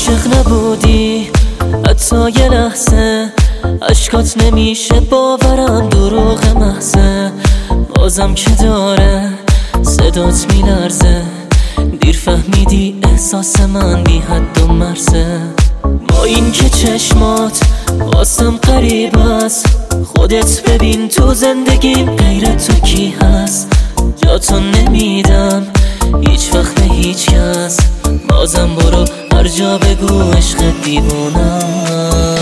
عاشق نبودی حتی یه لحظه، اشکات نمیشه باورم دروغ محضه. بازم که داره صدات میلرزه، دیر فهمیدی احساس من بی حد و مرزه. با این که چشمات واسم غریب است، خودت ببین تو زندگیم غیر تو کی هست. جاتو نمیدم هیچ وقت به هیچ کس، بازم برو هر جا بگو عشق دیوونم.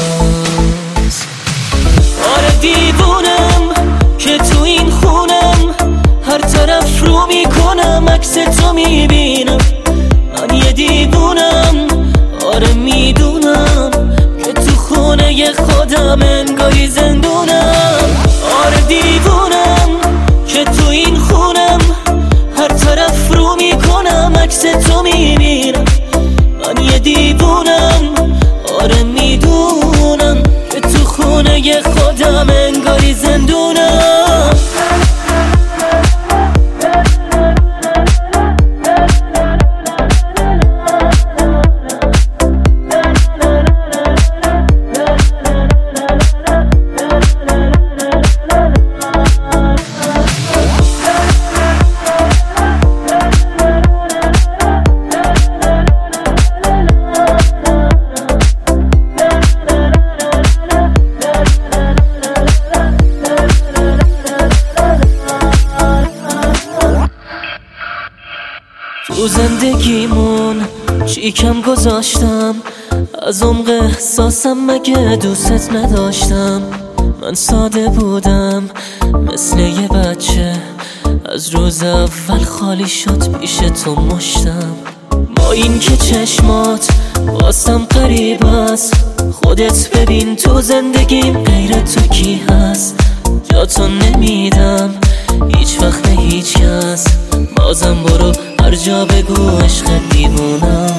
آره دیوونم که تو این خونم، هر طرف رو میکنم عکس تو میبینم. من یه دیوونم، آره میدونم که تو خونه خودم انگاری زندونم. آره دیوونم که تو این خونم، هر طرف رو میکنم عکس تو میبینم. من یه دیوونم، آره میدونم که تو خونه خودم انگاری زندونم. تو زندگیمون چی کم گذاشتم، از عمق احساسم مگه دوست نداشتم. من ساده بودم مثل یه بچه، از روز اول خالی شد پیش تو مشتم. با این که چشمات واسم غریب است، خودت ببین تو زندگیم غیر تو کی هست. جاتو نمیدم هیچ وقت به هیچ کس، بازم برو هر جا بگو عشق دیوونم.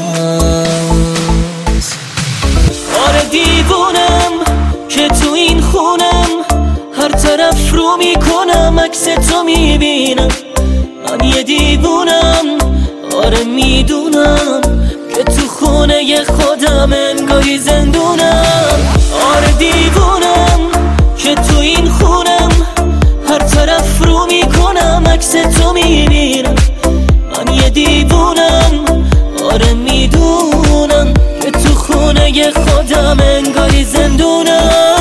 آره دیوونم که تو این خونم، هر طرف رو میکنم عکس تو میبینم. من یه دیوونم، آره میدونم که تو خونه خودم انگاری زندونم. آره دیوونم که تو این خونم، هر طرف رو میکنم عکس تو میبینم. من یه دیوونم، آره میدونم که تو خونه خودم انگاری زندونم.